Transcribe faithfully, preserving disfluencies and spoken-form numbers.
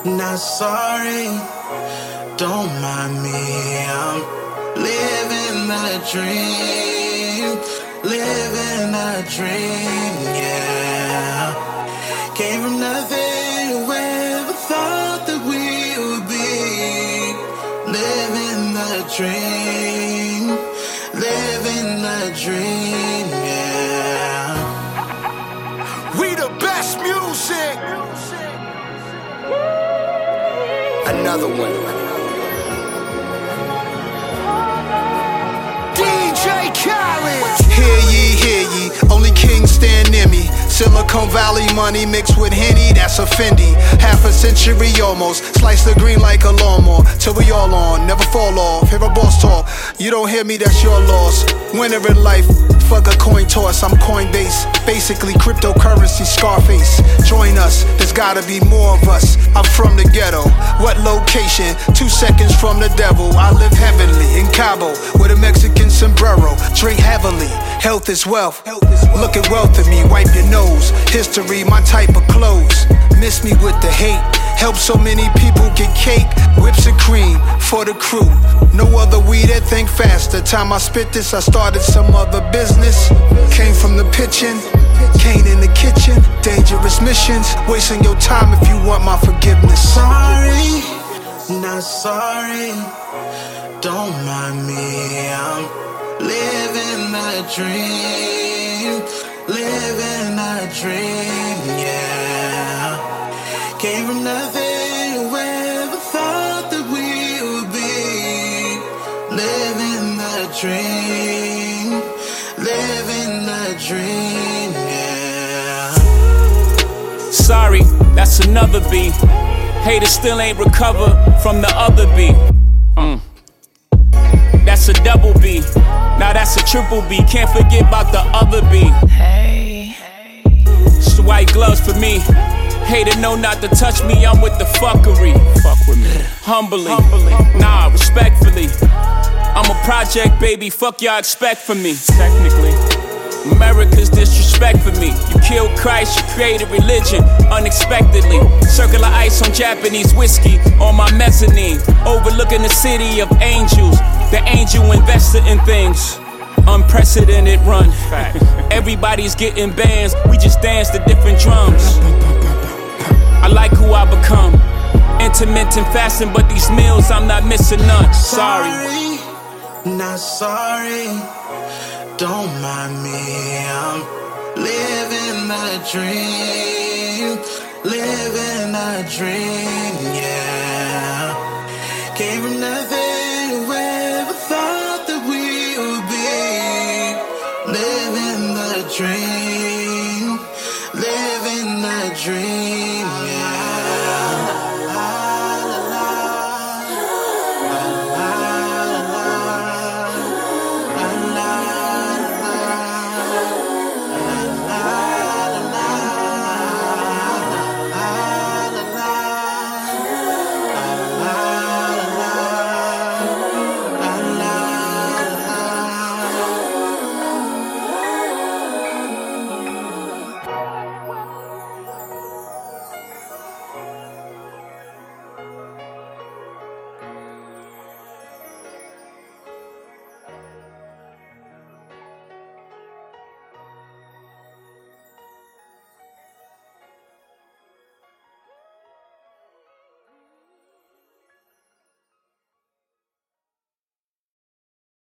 not sorry. Don't mind me, I'm living the dream, living a dream, yeah. Came from nothing, whoever thought that we would be living the dream, living the dream, yeah. We the best music. Another one. D J Khaled. Hear ye, hear ye, only kings stand near me. Silicon Valley money mixed with Henny, that's a Fendi. Half a century almost, slice the green like a lawnmower. Till we all on, never fall off. Hear a boss talk, you don't hear me, that's your loss. Winner in life, fuck a coin toss, I'm Coinbase. Basically cryptocurrency, Scarface. Join us, there's gotta be more of us. I'm from the ghetto, what location? Two seconds from the devil. I live heavenly in Cabo with a Mexican sombrero. Drink heavily, health is wealth. Look at wealth in me, wipe your nose. History, my type of clothes. Miss me with the hate. Help so many people get cake. Whips and cream for the crew. No other weed that think faster. Time I spit this, I started some other business. Came from the pitching, Kane in the kitchen. Dangerous missions, wasting your time if you want my forgiveness. Sorry, not sorry. Don't mind me, I'm living the dream, living a dream, yeah. Came from nothing, whoever thought that we would be living the dream, living the dream, yeah. Sorry, that's another B. Haters still ain't recovered from the other B. Mm. That's a double B. Now that's a triple B. Can't forget about the other B. Hey, It's the white gloves for me. Hater know not to touch me, I'm with the fuckery. Fuck with me. Humbly, nah, respectfully. I'm a project, baby, fuck y'all expect from me. Technically, America's disrespect for me. You killed Christ, you created religion unexpectedly. Circular ice on Japanese whiskey on my mezzanine. Overlooking the city of angels. The angel invested in things. Unprecedented run. Everybody's getting bands, we just dance to different drums. I like who I become. Intermittent fasting, but these meals I'm not missing none. Sorry, Sorry, not sorry. Don't mind me, I'm living the dream, living a dream.